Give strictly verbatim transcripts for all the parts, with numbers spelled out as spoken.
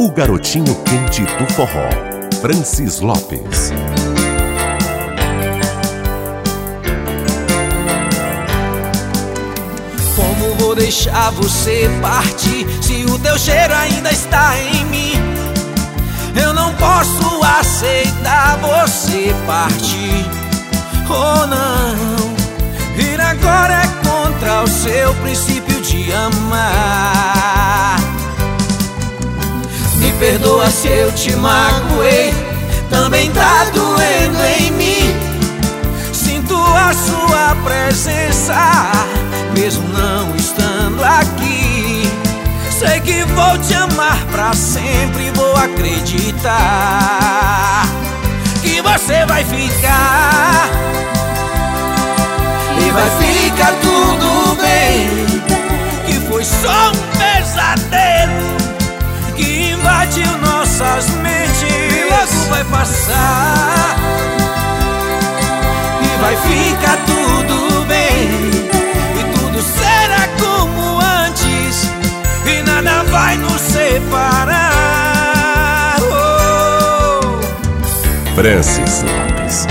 o garotinho quente do forró, Francis Lopes. Como vou deixar você partir se o teu cheiro ainda está em mim? Eu não posso aceitar você partir. Oh não, ir agora é contra o seu princípio de amar. Me perdoa se eu te magoei, também tá doendo em mim. Sinto a sua presença, mesmo não estando aqui. Sei que vou te amar pra sempre, vou acreditar que você vai ficar e vai ficar tudo bem. Que foi só um pesadelo que invadiu nossas mentes e logo vai passar e vai ficar tudo bem. E tudo será como antes e nada vai nos separar. Oh. Francis Lopes.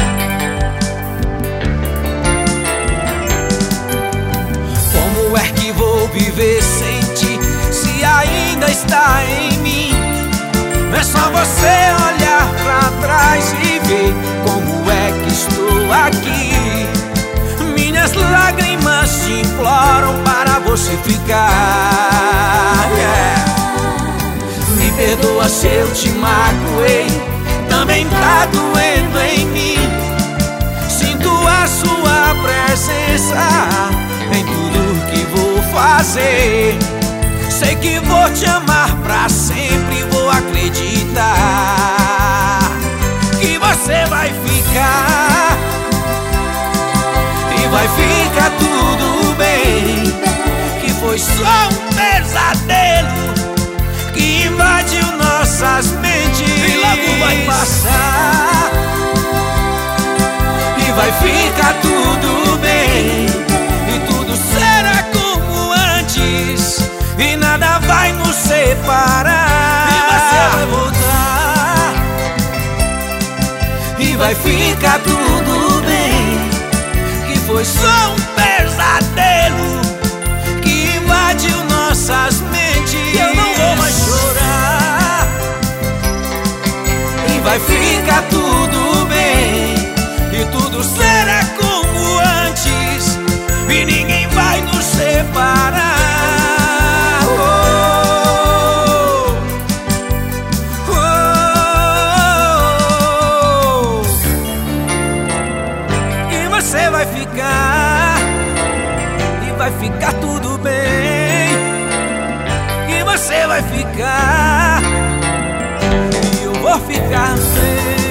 Como é que vou viver sem ti se ainda está em mim? É só você olhar pra trás e ver como é que estou aqui. Minhas lágrimas te imploram para você ficar. Yeah. Me perdoa se eu te magoei, também tá doendo em mim. Sinto a sua presença em tudo que vou fazer. Sei que vou te amar pra sempre, vou acreditar que você vai ficar e vai ficar tudo bem. Que foi só um pesadelo que invadiu nossas mentes e logo vai passar e vai ficar tudo bem. E tudo será como antes e nada vai nos separar. E você vai voltar e vai ficar tudo bem. Que foi só um pesadelo que invadiu nossas mentes. Eu não vou mais chorar e vai ficar tudo bem. E tudo será como antes e ninguém vai nos separar. Você vai ficar e vai ficar tudo bem. E você vai ficar e eu vou ficar bem.